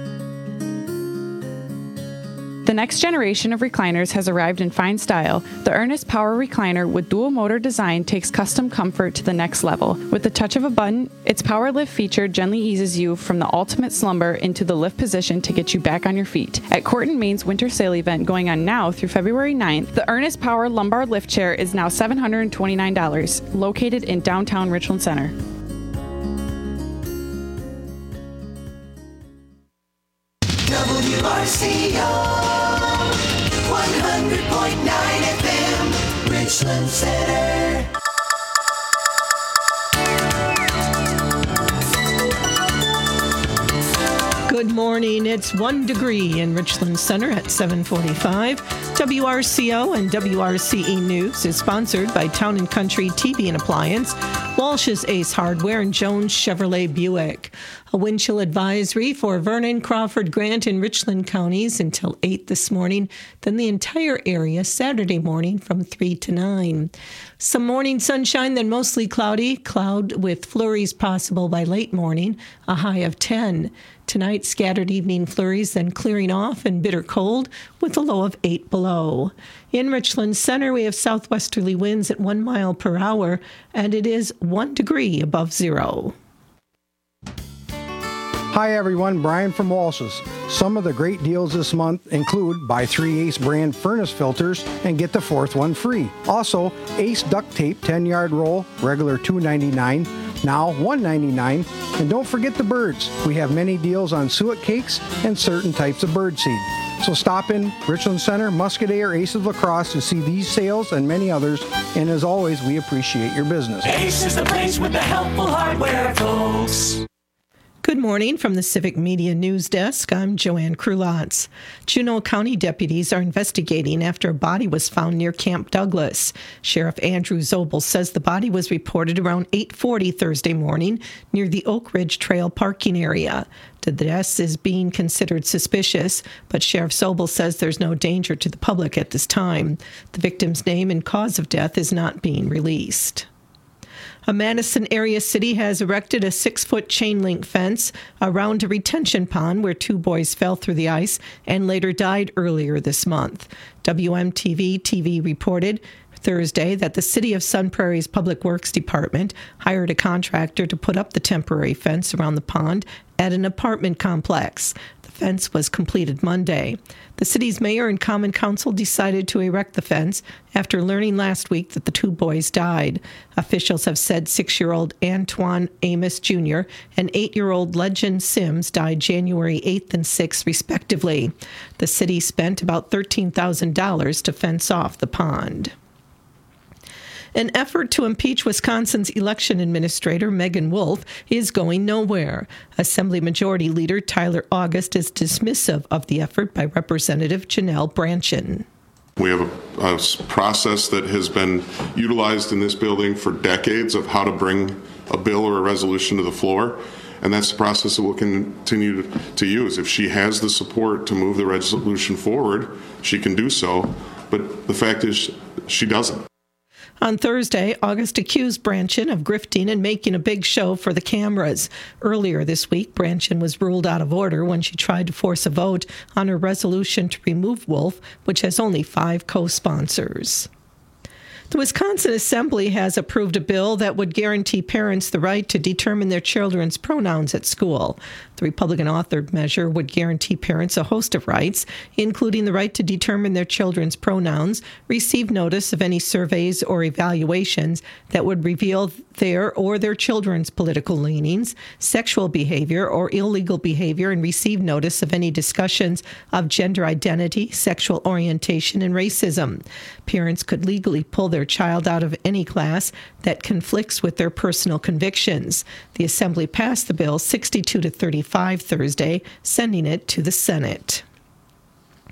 O: The next generation of recliners has arrived in fine style. The Ernest Power Recliner with dual motor design takes custom comfort to the next level. With the touch of a button, its power lift feature gently eases you from the ultimate slumber into the lift position to get you back on your feet. At Corton Main's winter sale event going on now through February 9th, the Ernest Power Lumbar Lift Chair is now $729, located in downtown Richland Center.
B: WRCO 100.9 FM, Richland Center.
E: Good morning. It's 1 degree in Richland Center at 7:45. WRCO and WRCE News is sponsored by Town & Country TV and Appliance, Walsh's Ace Hardware, and Jones Chevrolet Buick. A wind chill advisory for Vernon, Crawford, Grant, and Richland counties until 8 this morning, then the entire area Saturday morning from 3 to 9. Some morning sunshine, then mostly cloudy, cloud with flurries possible by late morning, a high of 10. Tonight, scattered evening flurries, then clearing off and bitter cold with a low of 8 below. In Richland Center, we have southwesterly winds at 1 mile per hour, and it is 1 degree above zero.
I: Hi everyone, Brian from Walsh's. Some of the great deals this month include buy 3 Ace brand furnace filters and get the 4th one free. Also, Ace duct tape 10-yard roll, regular $2.99, now $1.99. And don't forget the birds. We have many deals on suet cakes and certain types of bird seed. So stop in Richland Center, Muscadet, or Ace of La Crosse to see these sales and many others. And as always, we appreciate your business.
B: Ace is the place with the helpful hardware, folks.
E: Good morning from the Civic Media News Desk. I'm Joanne Krulotz. Juneau County deputies are investigating after a body was found near Camp Douglas. Sheriff Andrew Zobel says the body was reported around 8:40 Thursday morning near the Oak Ridge Trail parking area. The death is being considered suspicious, but Sheriff Zobel says there's no danger to the public at this time. The victim's name and cause of death is not being released. A Madison area city has erected a 6-foot chain link fence around a retention pond where 2 boys fell through the ice and later died earlier this month. WMTV TV reported Thursday that the City of Sun Prairie's Public Works Department hired a contractor to put up the temporary fence around the pond at an apartment complex. The fence was completed Monday. The city's mayor and common council decided to erect the fence after learning last week that the 2 boys died. Officials have said 6-year-old Antoine Amos Jr. and 8-year-old Legend Sims died January 8th and 6th, respectively. The city spent about $13,000 to fence off the pond. An effort to impeach Wisconsin's election administrator, Megan Wolf, is going nowhere. Assembly Majority Leader Tyler August is dismissive of the effort by Representative Janelle Brandtjen.
J: We have a process that has been utilized in this building for decades of how to bring a bill or a resolution to the floor, and that's the process that we'll continue to use. If she has the support to move the resolution forward, she can do so, but the fact is she doesn't.
E: On Thursday, August accused Brandtjen of grifting and making a big show for the cameras. Earlier this week, Brandtjen was ruled out of order when she tried to force a vote on her resolution to remove Wolf, which has only 5 co-sponsors. The Wisconsin Assembly has approved a bill that would guarantee parents the right to determine their children's pronouns at school. The Republican-authored measure would guarantee parents a host of rights, including the right to determine their children's pronouns, receive notice of any surveys or evaluations that would reveal their or their children's political leanings, sexual behavior, or illegal behavior, and receive notice of any discussions of gender identity, sexual orientation, and racism. Parents could legally pull their child out of any class that conflicts with their personal convictions. The Assembly passed the bill 62-35 Thursday, sending it to the Senate.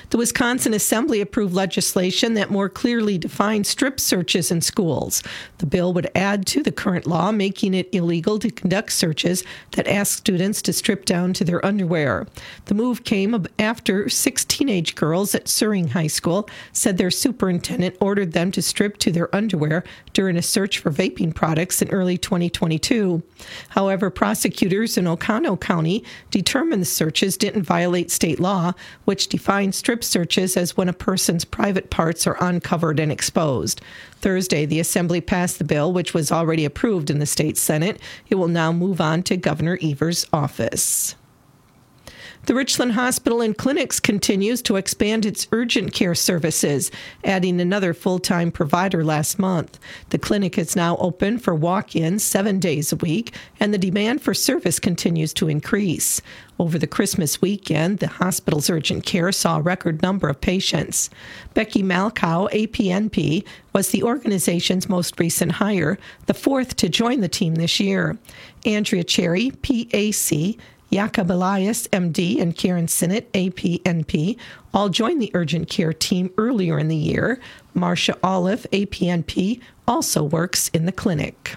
E: The Wisconsin Assembly approved legislation that more clearly defines strip searches in schools. The bill would add to the current law, making it illegal to conduct searches that ask students to strip down to their underwear. The move came after 6 teenage girls at Suring High School said their superintendent ordered them to strip to their underwear during a search for vaping products in early 2022. However, prosecutors in Oconto County determined the searches didn't violate state law, which defines strip searches as when a person's private parts are uncovered and exposed. Thursday, the Assembly passed the bill, which was already approved in the state Senate. It will now move on to Governor Evers' office. The Richland Hospital and Clinics continues to expand its urgent care services, adding another full-time provider last month. The clinic is now open for walk-ins 7 days a week, and the demand for service continues to increase. Over the Christmas weekend, the hospital's urgent care saw a record number of patients. Becky Malkow, APNP, was the organization's most recent hire, the fourth to join the team this year. Andrea Cherry, PAC, Jakob Elias, MD, and Karen Sinnott, APNP, all joined the urgent care team earlier in the year. Marcia Olive, APNP, also works in the clinic.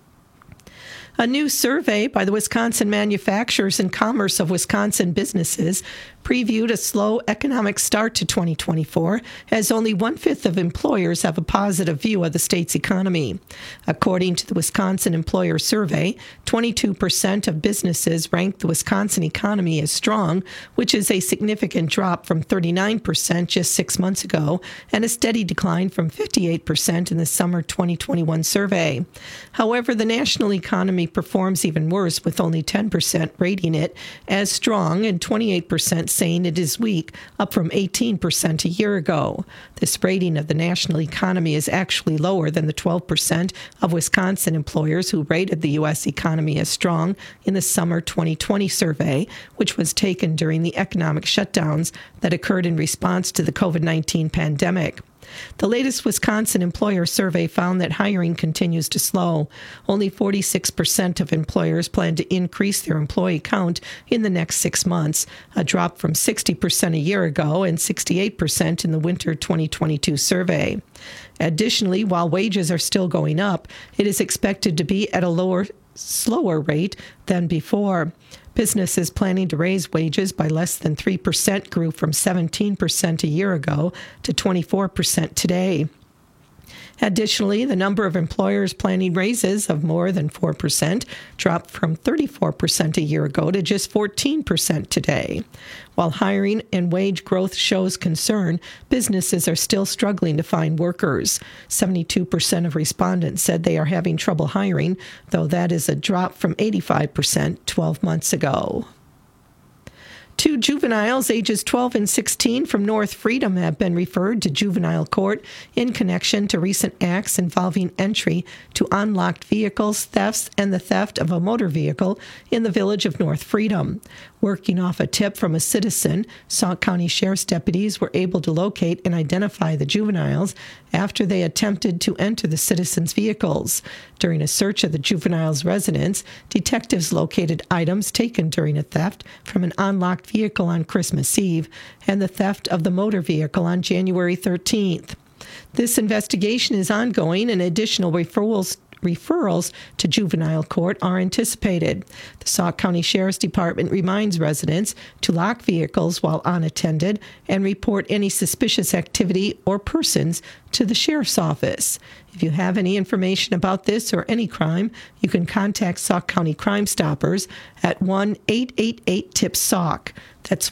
E: A new survey by the Wisconsin Manufacturers and Commerce of Wisconsin Businesses previewed a slow economic start to 2024, as only 1/5 of employers have a positive view of the state's economy. According to the Wisconsin Employer Survey, 22% of businesses ranked the Wisconsin economy as strong, which is a significant drop from 39% just 6 months ago, and a steady decline from 58% in the summer 2021 survey. However, the national economy performs even worse, with only 10% rating it as strong and 28% saying it is weak, up from 18% a year ago. This rating of the national economy is actually lower than the 12% of Wisconsin employers who rated the U.S. economy as strong in the summer 2020 survey, which was taken during the economic shutdowns that occurred in response to the COVID-19 pandemic. The latest Wisconsin employer survey found that hiring continues to slow. Only 46% of employers plan to increase their employee count in the next 6 months, a drop from 60% a year ago and 68% in the winter 2022 survey. Additionally, while wages are still going up, it is expected to be at a slower rate than before. Businesses planning to raise wages by less than 3% grew from 17% a year ago to 24% today. Additionally, the number of employers planning raises of more than 4% dropped from 34% a year ago to just 14% today. While hiring and wage growth shows concern, businesses are still struggling to find workers. 72% of respondents said they are having trouble hiring, though that is a drop from 85% 12 months ago. 2 juveniles ages 12 and 16 from North Freedom have been referred to juvenile court in connection to recent acts involving entry to unlocked vehicles, thefts, and the theft of a motor vehicle in the village of North Freedom. Working off a tip from a citizen, Sauk County Sheriff's deputies were able to locate and identify the juveniles after they attempted to enter the citizens' vehicles. During a search of the juveniles' residence, detectives located items taken during a theft from an unlocked vehicle on Christmas Eve and the theft of the motor vehicle on January 13th. This investigation is ongoing, and additional referrals to juvenile court are anticipated. The Sauk County Sheriff's Department reminds residents to lock vehicles while unattended and report any suspicious activity or persons to the Sheriff's Office. If you have any information about this or any crime, you can contact Sauk County Crime Stoppers at 1-888-TIP-SAUK. That's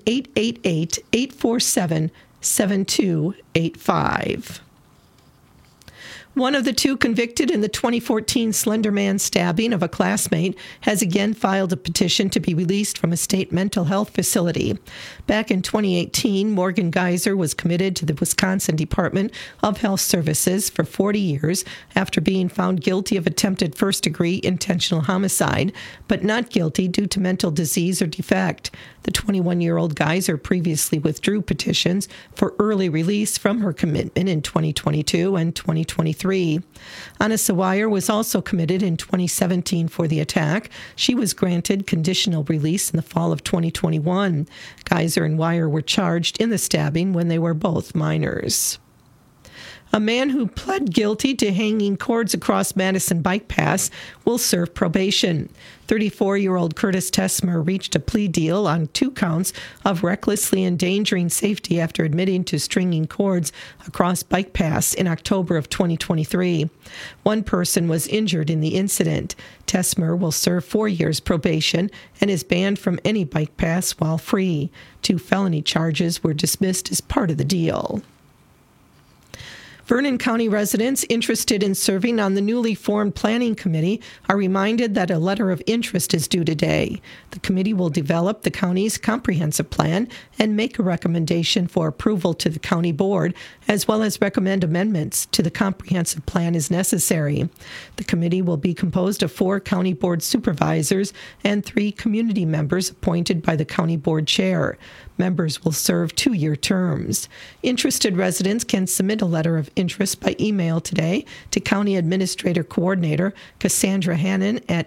E: 1-888-847-7285. One of the 2 convicted in the 2014 Slender Man stabbing of a classmate has again filed a petition to be released from a state mental health facility. Back in 2018, Morgan Geyser was committed to the Wisconsin Department of Health Services for 40 years after being found guilty of attempted first-degree intentional homicide, but not guilty due to mental disease or defect. The 21-year-old Geyser previously withdrew petitions for early release from her commitment in 2022 and 2023. 2023. Anna Sawyer was also committed in 2017 for the attack. She was granted conditional release in the fall of 2021. Geyser and Wire were charged in the stabbing when they were both minors. A man who pled guilty to hanging cords across Madison Bike Pass will serve probation. 34-year-old Curtis Tesmer reached a plea deal on 2 counts of recklessly endangering safety after admitting to stringing cords across Bike Pass in October of 2023. One person was injured in the incident. Tesmer will serve 4 years probation and is banned from any bike pass while free. 2 felony charges were dismissed as part of the deal. Vernon County residents interested in serving on the newly formed Planning Committee are reminded that a letter of interest is due today. The committee will develop the county's comprehensive plan and make a recommendation for approval to the county board, as well as recommend amendments to the comprehensive plan as necessary. The committee will be composed of 4 county board supervisors and 3 community members appointed by the county board chair. Members will serve 2-year terms. Interested residents can submit a letter of interest by email today to County Administrator Coordinator Cassandra Hannon at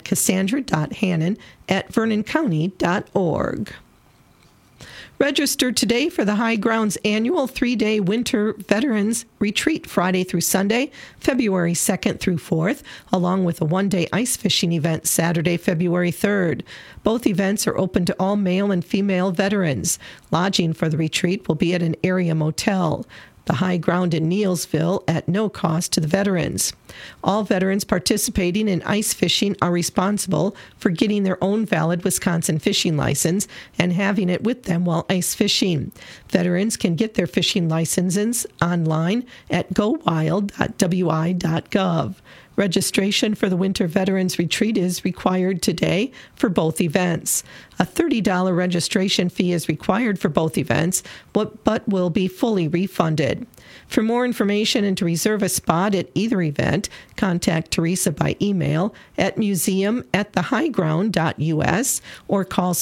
E: cassandra.hannon@vernoncounty.org. Register today for the High Grounds annual 3-day Winter Veterans Retreat, Friday through Sunday, February 2nd through 4th, along with a 1-day ice fishing event Saturday, February 3rd. Both events are open to all male and female veterans. Lodging for the retreat will be at an area motel. The High Ground in Neelsville at no cost to the veterans. All veterans participating in ice fishing are responsible for getting their own valid Wisconsin fishing license and having it with them while ice fishing. Veterans can get their fishing licenses online at gowild.wi.gov. Registration for the Winter Veterans Retreat is required today for both events. A $30 registration fee is required for both events, but will be fully refunded. For more information and to reserve a spot at either event, contact Teresa by email at museum@thehighground.us or call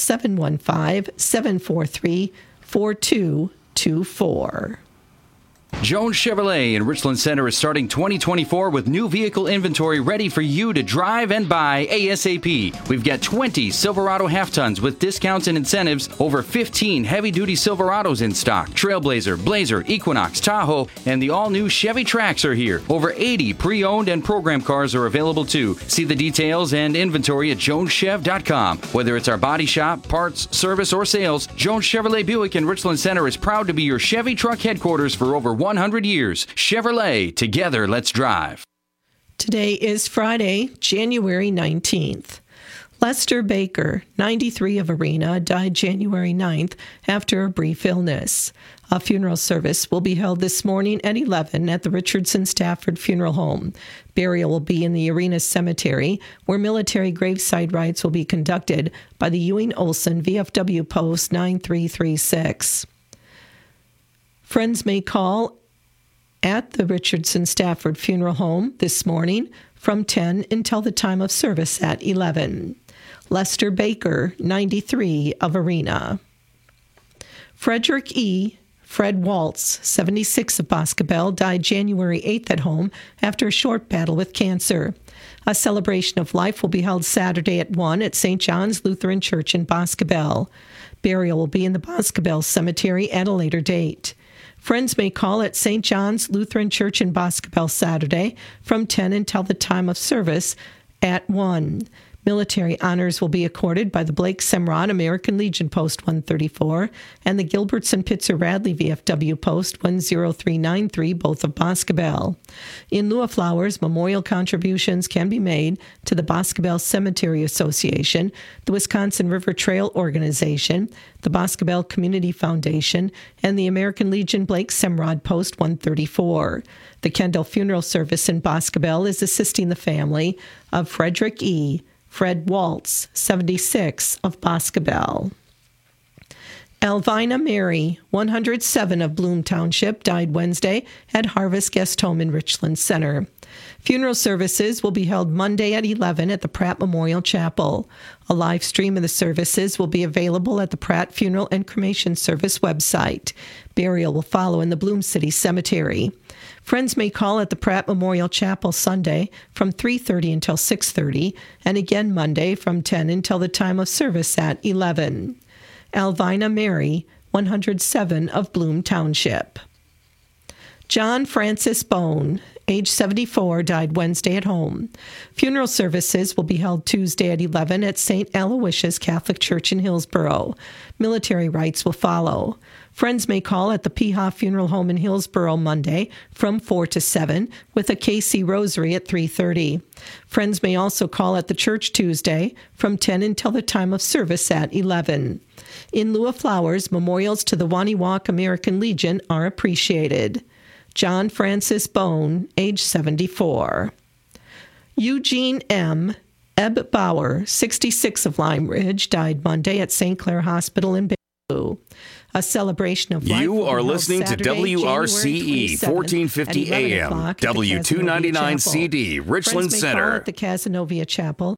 E: 715-743-4224.
K: Jones Chevrolet in Richland Center is starting 2024 with new vehicle inventory ready for you to drive and buy ASAP. We've got 20 Silverado half-tons with discounts and incentives, over 15 heavy-duty Silverados in stock, Trailblazer, Blazer, Equinox, Tahoe, and the all-new Chevy Trax are here. Over 80 pre-owned and program cars are available too. See the details and inventory at joneschev.com. Whether it's our body shop, parts, service, or sales, Jones Chevrolet Buick in Richland Center is proud to be your Chevy truck headquarters for over 100 years. Chevrolet, together, let's drive.
E: Today is Friday, January 19th. Lester Baker, 93 of Arena, died January 9th after a brief illness. A funeral service will be held this morning at 11 at the Richardson Stafford Funeral Home. Burial will be in the Arena Cemetery, where military graveside rites will be conducted by the Ewing Olson VFW Post 9336. Friends may call at the Richardson Stafford Funeral Home this morning from 10 until the time of service at 11. Lester Baker, 93 of Arena. Frederick Fred Waltz, 76 of Boscobel, died January 8th at home after a short battle with cancer. A celebration of life will be held Saturday at 1 at St. John's Lutheran Church in Boscobel. Burial will be in the Boscobel Cemetery at a later date. Friends may call at St. John's Lutheran Church in Boscobel Saturday from 10 until the time of service at 1. Military honors will be accorded by the Blake Semrod American Legion Post 134 and the Gilbertson Pitzer Radley VFW Post 10393, both of Boscobel. In lieu of flowers, memorial contributions can be made to the Boscobel Cemetery Association, the Wisconsin River Trail Organization, the Boscobel Community Foundation, and the American Legion Blake Semrod Post 134. The Kendall Funeral Service in Boscobel is assisting the family of Frederick Fred Waltz, 76 of Boscobel. Alvina Mary, 107 of Bloom Township, died Wednesday at Harvest Guest Home in Richland Center. Funeral services will be held Monday at 11 at the Pratt Memorial Chapel. A live stream of the services will be available at the Pratt Funeral and Cremation Service website. Burial will follow in the Bloom City Cemetery. Friends may call at the Pratt Memorial Chapel Sunday from 3:30 until 6:30, and again Monday from 10 until the time of service at 11. Alvina Mary, 107 of Bloom Township. John Francis Bone, age 74, died Wednesday at home. Funeral services will be held Tuesday at 11 at St. Aloysius Catholic Church in Hillsboro. Military rites will follow. Friends may call at the Peha Funeral Home in Hillsboro Monday from 4 to 7 with a KC Rosary at 3:30. Friends may also call at the church Tuesday from 10 until the time of service at 11. In lieu of flowers, memorials to the Waniwak American Legion are appreciated. John Francis Bone, age 74. Eugene M. Ebb Bauer, 66 of Lime Ridge, died Monday at St. Clair Hospital in Bellevue. A celebration of life.
L: You are listening
E: Saturday,
L: to WRCE 1450 AM, W299 CD, Richland
E: Friends may call
L: Center.
E: at the Cazenovia Chapel